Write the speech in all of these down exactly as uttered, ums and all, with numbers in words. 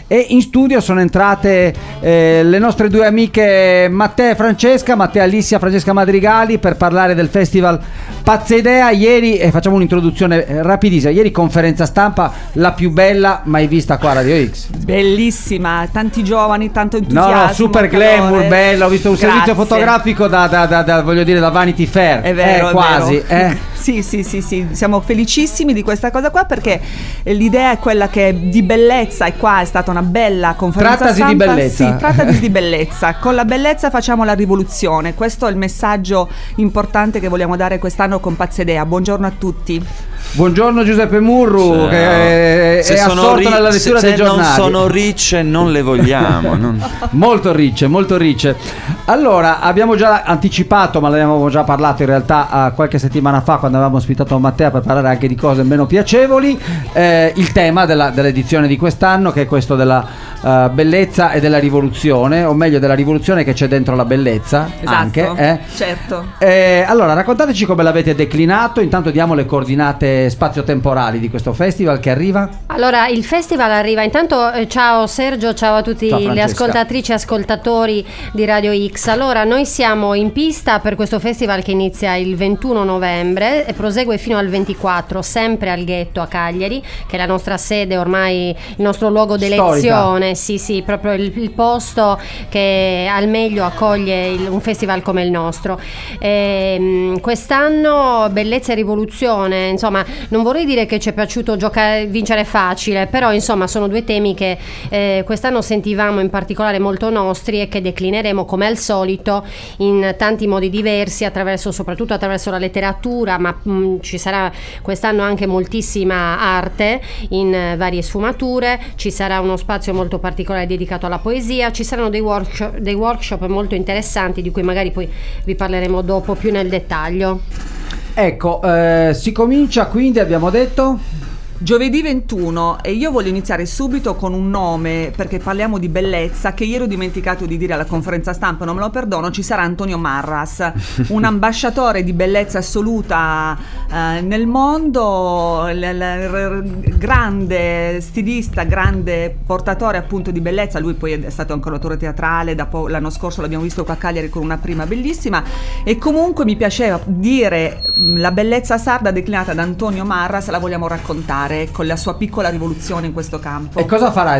e in studio sono entrate eh, le nostre due amiche Mattea e Francesca, Mattea Alissia, Francesca Madrigali, per parlare del festival Pazza Idea. Ieri, e eh, facciamo un'introduzione eh, rapidissima, ieri conferenza stampa la più bella mai vista qua a Radio X. Bellissima, tanti giovani, tanto entusiasmo. No, no, super glamour, bello, ho visto un Grazie. servizio fotografico da, da, da, da voglio dire da Vanity Fair. È vero, eh, è quasi vero. Eh. Sì, sì, sì, sì, siamo felicissimi di questa cosa qua, perché l'idea è quella che di bellezza, e qua è stata una bella conferenza Trattasi stampa. di bellezza. Sì, trattasi di bellezza. Con la bellezza facciamo la rivoluzione. Questo è il messaggio importante che vogliamo dare quest'anno con Pazza Idea. Buongiorno a tutti. Buongiorno Giuseppe Murru, Ciao. che è, se è assorto ri- nella lettura se, dei se giornali. non sono ricce non le vogliamo. Non... Molto ricce, molto ricce. Allora, abbiamo già anticipato, ma l'abbiamo già parlato in realtà uh, qualche settimana fa, quando avevamo ospitato Mattea per parlare anche di cose meno piacevoli, eh, il tema della, dell'edizione di quest'anno, che è questo della uh, bellezza e della rivoluzione, o meglio della rivoluzione che c'è dentro la bellezza. Esatto, anche, eh. certo. Eh, allora, raccontateci come l'avete declinato. Intanto diamo le coordinate spazio-temporali di questo festival che arriva. Allora, il festival arriva intanto, eh, ciao Sergio, ciao a tutti Ciao, le ascoltatrici e ascoltatori di Radio X. Allora, noi siamo in pista per questo festival che inizia il ventuno novembre e prosegue fino al ventiquattro, sempre al Ghetto a Cagliari, che è la nostra sede, ormai il nostro luogo d'elezione. Sì, sì, proprio il, il posto che al meglio accoglie il, un festival come il nostro. E, quest'anno bellezza e rivoluzione, insomma, non vorrei dire che ci è piaciuto giocare, vincere facile, però insomma sono due temi che eh, quest'anno sentivamo in particolare molto nostri e che declineremo come al solito in tanti modi diversi, attraverso, soprattutto attraverso la letteratura, ma mh, ci sarà quest'anno anche moltissima arte in eh, varie sfumature, ci sarà uno spazio molto particolare dedicato alla poesia, ci saranno dei workshop, dei workshop molto interessanti di cui magari poi vi parleremo dopo più nel dettaglio. Ecco, eh, si comincia quindi, abbiamo detto... Giovedì ventuno, e io voglio iniziare subito con un nome, perché parliamo di bellezza, che ieri ho dimenticato di dire alla conferenza stampa, non me lo perdono. Ci sarà Antonio Marras, un ambasciatore di bellezza assoluta eh, nel mondo, l- l- grande stilista, grande portatore appunto di bellezza. Lui poi è stato anche un autore teatrale, da po- l'anno scorso l'abbiamo visto qua a Cagliari con una prima bellissima, e comunque mi piaceva dire la bellezza sarda declinata da Antonio Marras, la vogliamo raccontare con la sua piccola rivoluzione in questo campo. E cosa farà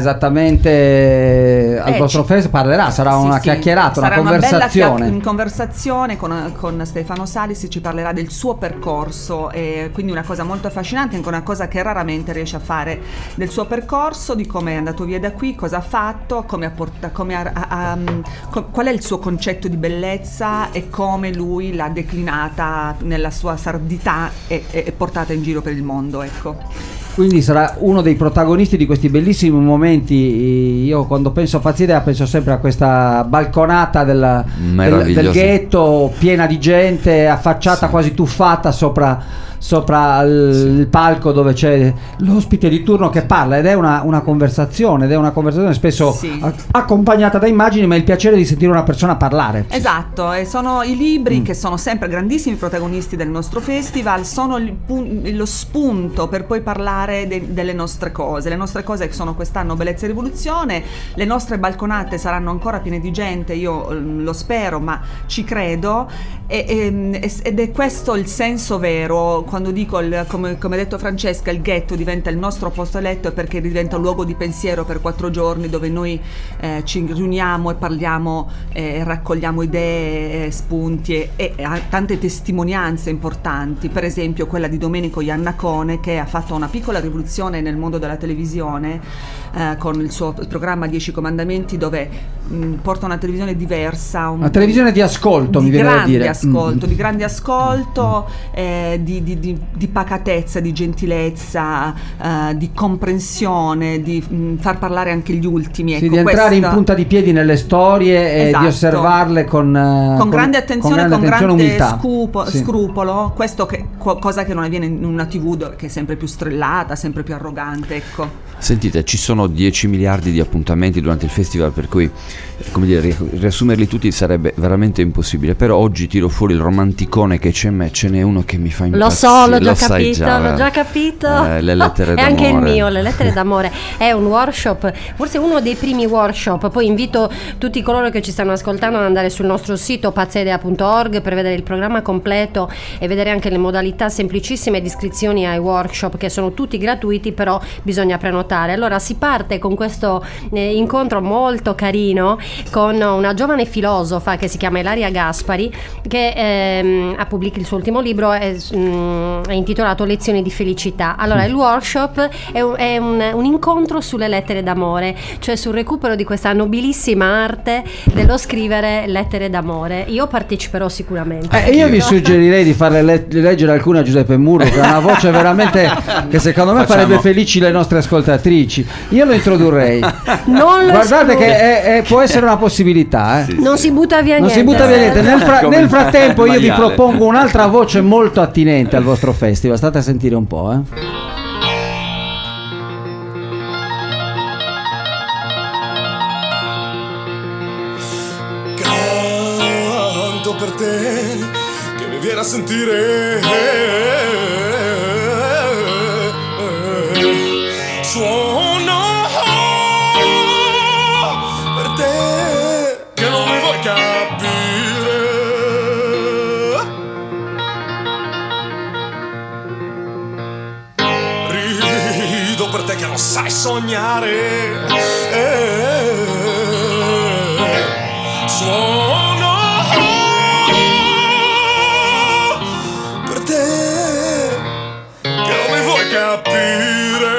esattamente al eh, vostro festival? Parlerà? Sarà sì, una sì. chiacchierata, sarà una conversazione? Una bella chia- conversazione con, con Stefano Salis, ci parlerà del suo percorso, e quindi una cosa molto affascinante, anche una cosa che raramente riesce a fare, del suo percorso, di come è andato via da qui, cosa ha fatto, come ha portato, come ha, ha, ha, com, qual è il suo concetto di bellezza e come lui l'ha declinata nella sua sardità e, e, e portata in giro per il mondo, ecco. Quindi sarà uno dei protagonisti di questi bellissimi momenti. Io quando penso a Pazza Idea penso sempre a questa balconata del, del, del ghetto, piena di gente, affacciata, sì, quasi tuffata sopra sopra il, sì, il palco, dove c'è l'ospite di turno che parla, ed è una, una conversazione ed è una conversazione spesso, sì, a, accompagnata da immagini, ma il piacere di sentire una persona parlare. Esatto, e sono i libri, mm, che sono sempre grandissimi protagonisti del nostro festival, sono il, lo spunto per poi parlare de, delle nostre cose. Le nostre cose che sono quest'anno bellezza e rivoluzione. Le nostre balconate saranno ancora piene di gente, io lo spero, ma ci credo, e, e, ed è questo il senso vero. Quando dico, il, come, come ha detto Francesca, il ghetto diventa il nostro posto letto, è perché diventa un luogo di pensiero per quattro giorni, dove noi eh, ci riuniamo e parliamo, eh, raccogliamo idee, eh, spunti e, e tante testimonianze importanti. Per esempio quella di Domenico Iannacone, che ha fatto una piccola rivoluzione nel mondo della televisione eh, con il suo programma Dieci Comandamenti, dove mh, porta una televisione diversa, un, una televisione di ascolto, di mi viene da dire. Ascolto, mm. di grande ascolto, eh, di, di Di, di pacatezza, di gentilezza, uh, di comprensione, di mh, far parlare anche gli ultimi. Sì, ecco, di entrare questa... in punta di piedi nelle storie, e esatto, di osservarle con, uh, con, con grande attenzione, con grande, con grande umiltà. Scupo, sì. scrupolo, questo che, cosa che non avviene in una tivù che è sempre più strellata, sempre più arrogante, ecco. Sentite, ci sono sono dieci miliardi di appuntamenti durante il festival, per cui, come dire, riassumerli tutti sarebbe veramente impossibile. Però oggi tiro fuori il romanticone che c'è in me, ce n'è uno che mi fa impazzire. Lo so, l'ho già Lo sai capito, già, l'ho già capito. Eh, le lettere È d'amore. anche il mio, le lettere d'amore. È un workshop, forse uno dei primi workshop. Poi invito tutti coloro che ci stanno ascoltando ad andare sul nostro sito pazzaidea punto org per vedere il programma completo e vedere anche le modalità semplicissime di iscrizioni ai workshop, che sono tutti gratuiti, però bisogna prenotare. Allora si parte con questo eh, incontro molto carino con una giovane filosofa che si chiama Ilaria Gaspari, che ehm, ha pubblicato il suo ultimo libro, è, mm, è intitolato Lezioni di felicità. Allora il workshop è, un, è un, un incontro sulle lettere d'amore, cioè sul recupero di questa nobilissima arte dello scrivere lettere d'amore. Io parteciperò sicuramente. Eh, io vi suggerirei di farle le- leggere alcune a Giuseppe Murro, che ha una voce veramente che secondo me Facciamo. farebbe felici le nostre ascoltatrici. Io lo introdurrei. Non lo Guardate escludo. che è- è- può essere una possibilità, eh. Non si butta via Non niente. si butta via niente. Nel, fra- Come nel il frattempo io vi maiale. propongo un'altra voce molto attinente al vostro festival. State a sentire un po', eh. Canto per te che mi viene a sentire. Suono per te che non mi vuoi capire. Rido per te che non sai sognare. Suono per te che non mi vuoi capire.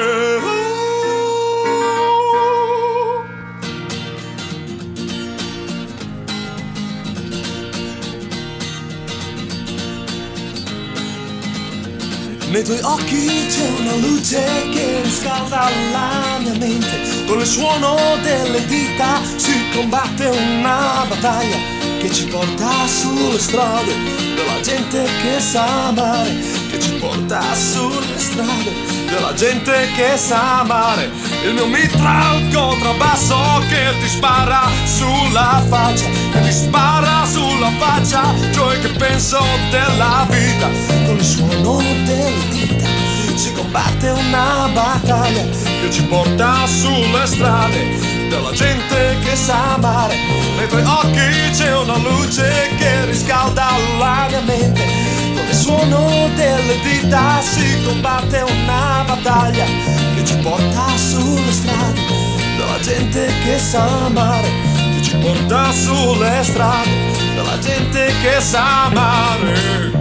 Nei tuoi occhi c'è una luce che riscalda la mia mente. Con il suono delle dita si combatte una battaglia che ci porta sulle strade della gente che sa amare, che ci porta sulle strade della gente che sa amare. Il mio mitra al contrabbasso che ti spara sulla faccia, che ti spara sulla faccia, cioè che penso della vita. Con il suono delle dita si combatte una battaglia che ci porta sulle strade della gente che sa amare. Nei tuoi occhi c'è una luce che riscalda la mia mente. Con il suono delle dita si combatte una battaglia che ci porta sulle strade della gente che sa amare, che ci porta sulle strade della gente che sa amare.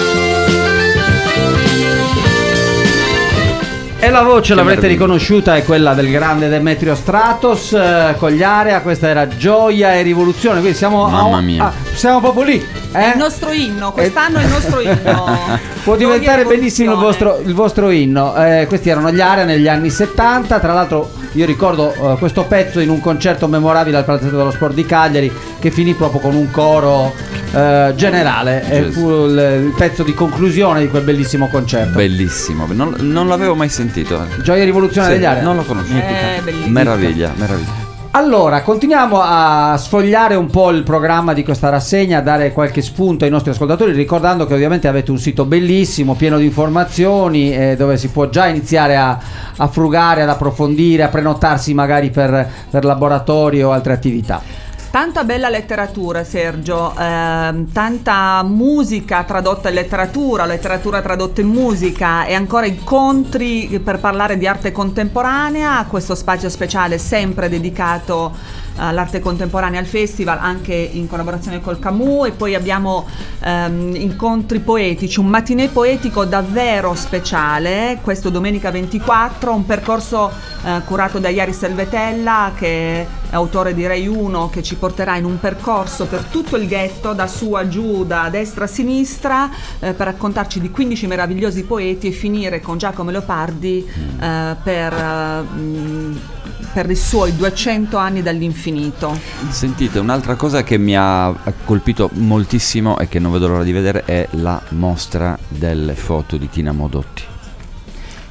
E la voce, Che l'avrete meraviglia. riconosciuta, è quella del grande Demetrio Stratos, eh, con gli Area. Questa era Gioia e Rivoluzione, quindi siamo, Mamma a- mia. ah, siamo proprio lì, È eh? il nostro inno, quest'anno è il nostro inno. Può Gioia e diventare bellissimo il rivoluzione. vostro, il vostro inno. Eh, questi erano gli Area negli anni settanta. Tra l'altro io ricordo eh, questo pezzo in un concerto memorabile al Palazzetto dello Sport di Cagliari, che finì proprio con un coro eh, generale. E Gesù. fu il, il pezzo di conclusione di quel bellissimo concerto. Bellissimo, non, non l'avevo mai sentito. Gioia e Rivoluzione Sì, degli Area. non l'ho conosciuto. Eh, bellissimo. Meraviglia, meraviglia. Allora, continuiamo a sfogliare un po' il programma di questa rassegna, a dare qualche spunto ai nostri ascoltatori, ricordando che ovviamente avete un sito bellissimo, pieno di informazioni, eh, dove si può già iniziare a, a frugare, ad approfondire, a prenotarsi magari per, per laboratori o altre attività. Tanta bella letteratura, Sergio, ehm, tanta musica tradotta in letteratura, letteratura tradotta in musica e ancora incontri per parlare di arte contemporanea. Questo spazio speciale sempre dedicato all'arte contemporanea al festival, anche in collaborazione col Camus. E poi abbiamo ehm, incontri poetici, un matinè poetico davvero speciale, questo domenica ventiquattro, un percorso eh, curato da Iari Selvetella, che è autore di Rai uno, che ci porterà in un percorso per tutto il ghetto, da su a giù, da destra a sinistra, eh, per raccontarci di quindici meravigliosi poeti e finire con Giacomo Leopardi eh, per, eh, mh, per i suoi duecento anni dall'infinito. Sentite, un'altra cosa che mi ha colpito moltissimo e che non vedo l'ora di vedere è la mostra delle foto di Tina Modotti.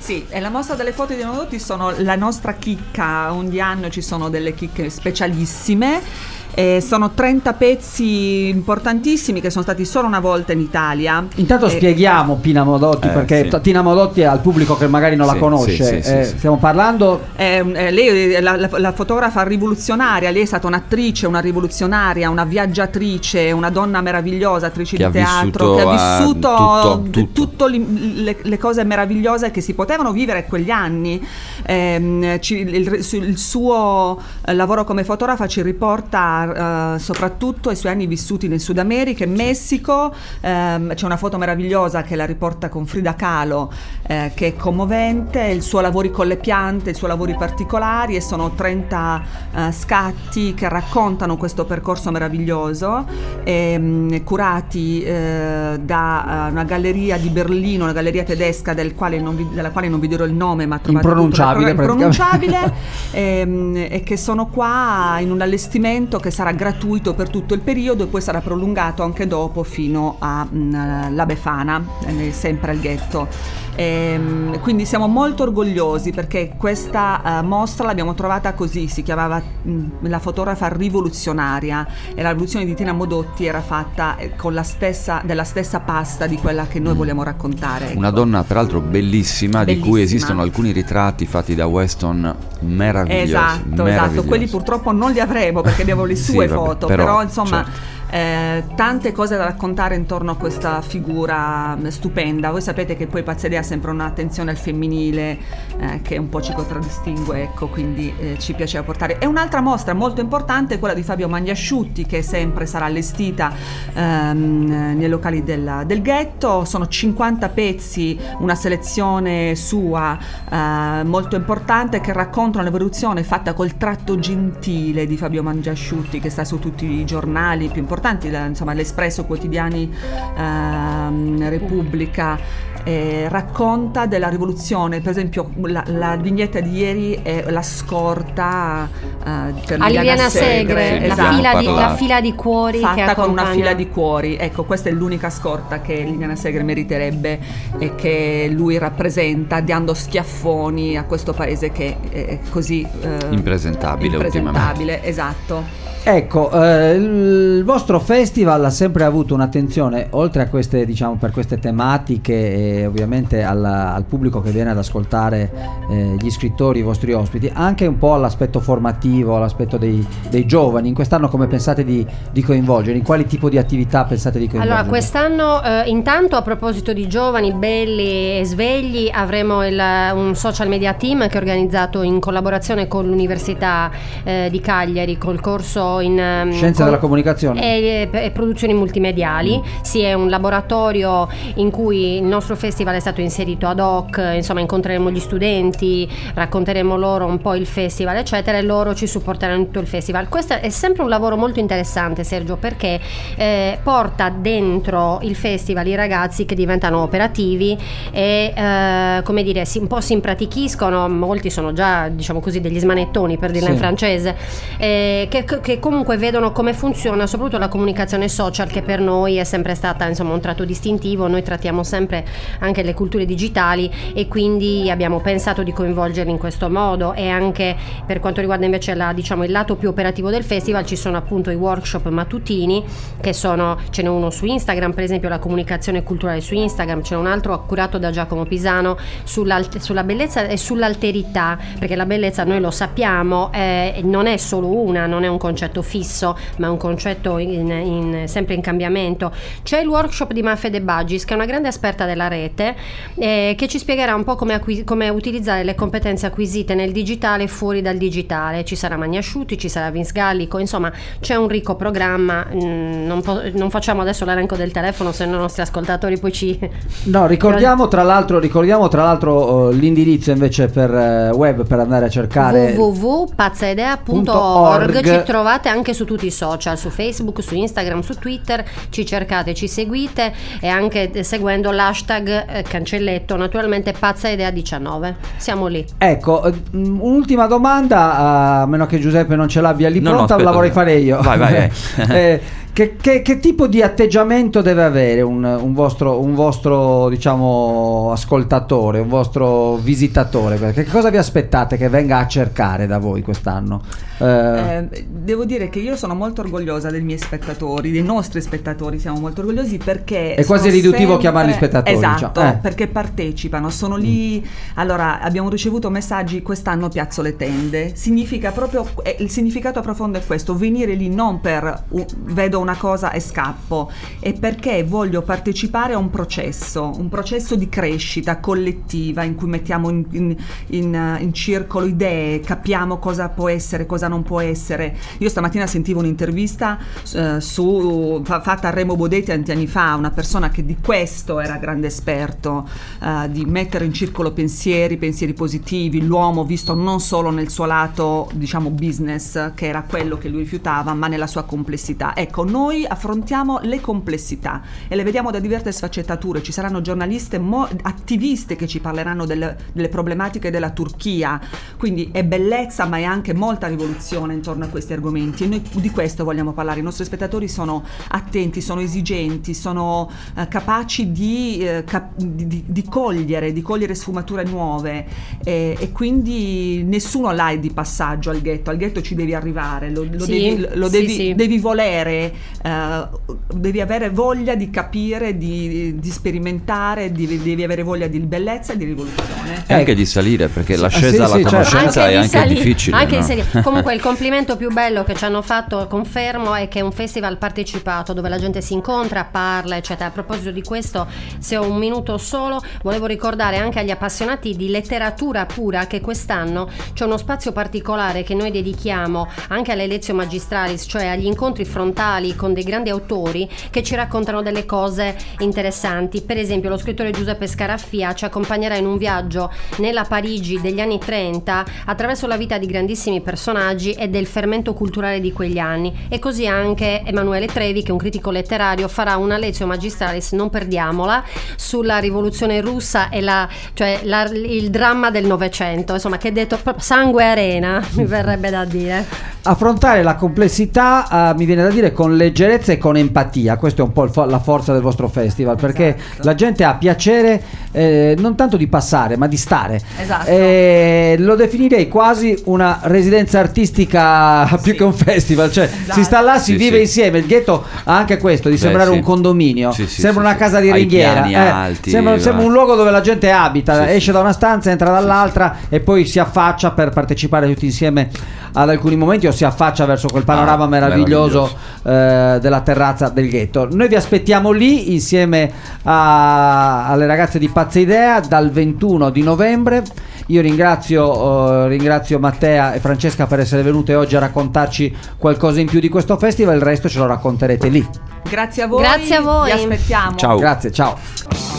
Sì, e la mostra delle foto di Dotti sono la nostra chicca, ogni anno ci sono delle chicche specialissime. Eh, sono trenta pezzi importantissimi che sono stati solo una volta in Italia. Intanto eh, spieghiamo Pina Modotti, eh, perché sì. Tina Modotti è al pubblico che magari non sì, la conosce. Sì, sì, eh, sì, stiamo parlando. Eh, eh, lei è la, la, la fotografa rivoluzionaria, lei è stata un'attrice, una rivoluzionaria, una viaggiatrice, una donna meravigliosa, attrice che di teatro, che ha vissuto tutto, tutto. tutto le, le cose meravigliose che si potevano vivere in quegli anni. Eh, ci, il, il suo lavoro come fotografa ci riporta Uh, soprattutto ai suoi anni vissuti nel Sud America, in Messico. Um, c'è una foto meravigliosa che la riporta con Frida Kahlo, eh, che è commovente, il suo lavori con le piante, i suoi lavori particolari, e sono trenta uh, scatti che raccontano questo percorso meraviglioso, e, um, curati uh, da uh, una galleria di Berlino, una galleria tedesca del quale non vi, della quale non vi dirò il nome, ma trovate impronunciabile, tutto, impronunciabile e, um, e che sono qua in un allestimento che sarà gratuito per tutto il periodo e poi sarà prolungato anche dopo fino alla Befana, eh, sempre al ghetto. E, quindi siamo molto orgogliosi perché questa uh, mostra l'abbiamo trovata così, si chiamava mh, la fotografa rivoluzionaria, e la rivoluzione di Tina Modotti era fatta con la stessa, della stessa pasta di quella che noi mm. vogliamo raccontare. Una ecco. donna peraltro bellissima, bellissima, di cui esistono alcuni ritratti fatti da Weston meravigliosi. Esatto, meravigliosi. esatto, quelli purtroppo non li avremo perché abbiamo le sue sì, vabbè, foto, però, però insomma... Certo. Eh, tante cose da raccontare intorno a questa figura stupenda. Voi sapete che poi Pazzedea ha sempre un'attenzione al femminile eh, che un po' ci contraddistingue, ecco, quindi eh, ci piaceva portare. E un'altra mostra molto importante è quella di Fabio Magnasciutti, che sempre sarà allestita ehm, nei locali del, del ghetto. Sono cinquanta pezzi, una selezione sua eh, molto importante, che raccontano l'evoluzione fatta col tratto gentile di Fabio Magnasciutti, che sta su tutti i giornali più importanti, insomma l'Espresso, quotidiani, ehm, Repubblica. Eh, racconta della rivoluzione, per esempio la, la vignetta di ieri è la scorta eh, per Liliana Segre, Segre. La, esatto. fila di, la fila di cuori fatta che con una fila di cuori, ecco, questa è l'unica scorta che Liliana Segre meriterebbe e che lui rappresenta, dando schiaffoni a questo paese che è così eh, impresentabile, impresentabile, esatto. Ecco, eh, il vostro festival ha sempre avuto un'attenzione, oltre a queste, diciamo, per queste tematiche e ovviamente alla, al pubblico che viene ad ascoltare eh, gli scrittori, i vostri ospiti, anche un po' all'aspetto formativo, all'aspetto dei, dei giovani. In quest'anno come pensate di, di coinvolgere? In quali tipo di attività pensate di coinvolgere? Allora, quest'anno eh, intanto, a proposito di giovani belli e svegli, avremo il, un social media team che è organizzato in collaborazione con l'Università eh, di Cagliari, col corso in um, Scienze con, della comunicazione e, e, e produzioni multimediali. Mm. Sì, è un laboratorio in cui il nostro festival è stato inserito ad hoc, insomma incontreremo gli studenti, racconteremo loro un po' il festival eccetera, e loro ci supporteranno in tutto il festival. Questo è sempre un lavoro molto interessante, Sergio, perché eh, porta dentro il festival i ragazzi che diventano operativi e eh, come dire, si, un po' si impratichiscono, molti sono già, diciamo così, degli smanettoni, per dirla sì. in francese, eh, che, che comunque vedono come funziona soprattutto la comunicazione social, che per noi è sempre stata, insomma, un tratto distintivo. Noi trattiamo sempre anche le culture digitali e quindi abbiamo pensato di coinvolgerli in questo modo. E anche per quanto riguarda invece la, diciamo, il lato più operativo del festival, ci sono appunto i workshop mattutini, che sono, ce n'è uno su Instagram, per esempio la comunicazione culturale su Instagram, c'è un altro curato da Giacomo Pisano sulla, sulla bellezza e sull'alterità, perché la bellezza, noi lo sappiamo, eh, non è solo una, non è un concetto fisso, ma un concetto in, in, sempre in cambiamento. C'è il workshop di Manfred De Baggis, che è una grande esperta della rete, eh, che ci spiegherà un po' come, acquis- come utilizzare le competenze acquisite nel digitale e fuori dal digitale. Ci sarà Magnasciutti, ci sarà Vince Gallico, insomma c'è un ricco programma. Mm, non, po- non facciamo adesso l'elenco del telefono, se no i nostri ascoltatori poi ci... No, ricordiamo tra l'altro, ricordiamo tra l'altro uh, l'indirizzo invece per uh, web, per andare a cercare w w w punto pazzaidea punto org. Ci trovate anche su tutti i social, su Facebook, su Instagram, su Twitter, ci cercate, ci seguite, e anche seguendo l'hashtag eh, cancelletto, naturalmente Pazzaidea diciannove. Siamo lì. Ecco, un'ultima domanda, a meno che Giuseppe non ce l'abbia lì no, pronta, no, la vorrei fare io. Vai, vai, vai. eh, Che, che, che tipo di atteggiamento deve avere un, un vostro, un vostro diciamo ascoltatore, un vostro visitatore? Che cosa vi aspettate che venga a cercare da voi quest'anno? Eh... Eh, devo dire che io sono molto orgogliosa dei miei spettatori, dei nostri spettatori, siamo molto orgogliosi perché è quasi riduttivo sempre... chiamarli spettatori. Esatto, diciamo. eh. perché partecipano, sono lì. Mm. Allora, abbiamo ricevuto messaggi: quest'anno piazzo le tende. Significa proprio, eh, il significato profondo è questo: venire lì non per uh, vedo una cosa e scappo, è perché voglio partecipare a un processo, un processo di crescita collettiva in cui mettiamo in, in, in, in circolo idee, capiamo cosa può essere, cosa non può essere. Io stamattina sentivo un'intervista uh, su, fatta a Remo Bodetti tanti anni fa, una persona che di questo era grande esperto, uh, di mettere in circolo pensieri, pensieri positivi, l'uomo visto non solo nel suo lato, diciamo, business, che era quello che lui rifiutava, ma nella sua complessità. Ecco, noi affrontiamo le complessità e le vediamo da diverse sfaccettature. Ci saranno giornaliste, mo- attiviste che ci parleranno delle, delle problematiche della Turchia, quindi è bellezza ma è anche molta rivoluzione intorno a questi argomenti e noi di questo vogliamo parlare. I nostri spettatori sono attenti, sono esigenti, sono uh, capaci di, uh, cap- di, di, di cogliere di cogliere sfumature nuove e, e quindi nessuno là è di passaggio al ghetto. Al ghetto ci devi arrivare, lo, lo, sì, devi, lo sì, devi, sì. devi volere, uh, devi avere voglia di capire, di, di sperimentare, di, devi avere voglia di bellezza e di rivoluzione e anche di salire, perché l'ascesa sì, alla sì, conoscenza certo. è anche salire, difficile, anche no? di salire. Comunque il complimento più bello che ci hanno fatto, confermo, è che è un festival partecipato dove la gente si incontra, parla eccetera. A proposito di questo, se ho un minuto solo, volevo ricordare anche agli appassionati di letteratura pura che quest'anno c'è uno spazio particolare che noi dedichiamo anche alle Lectio Magistralis, cioè agli incontri frontali con dei grandi autori che ci raccontano delle cose interessanti. Per esempio lo scrittore Giuseppe Scaraffia ci accompagnerà in un viaggio nella Parigi degli anni trenta attraverso la vita di grandissimi personaggi e del fermento culturale di quegli anni, e così anche Emanuele Trevi, che è un critico letterario, farà una Lectio Magistralis, non perdiamola, sulla rivoluzione russa e la, cioè la, il dramma del Novecento, insomma, che è detto proprio sangue e arena, mi verrebbe da dire. Affrontare la complessità, uh, mi viene da dire, con leggerezza e con empatia. Questa è un po' il fo- la forza del vostro festival, perché esatto. la gente ha piacere eh, non tanto di passare ma di stare. Esatto. Eh, lo definirei quasi una residenza artistica più sì. che un festival, cioè esatto. si sta là, si sì, vive sì. insieme. Il ghetto ha anche questo di Beh, sembrare sì. un condominio, sì, sì, sembra sì, una sì. casa di Ai ringhiera, piani eh, alti, sembra, sembra un luogo dove la gente abita, sì, esce sì. da una stanza, entra dall'altra sì, sì. e poi si affaccia per partecipare tutti insieme ad alcuni momenti, o si affaccia verso quel panorama ah, meraviglioso, meraviglioso. Eh, della terrazza del ghetto. Noi vi aspettiamo lì insieme a, alle ragazze di Pazza Idea dal ventuno di novembre. Io ringrazio, uh, ringrazio Mattea e Francesca per essere venute oggi a raccontarci qualcosa in più di questo festival, il resto ce lo racconterete lì. Grazie a voi. Grazie a voi. Vi aspettiamo. Ciao. Grazie, ciao.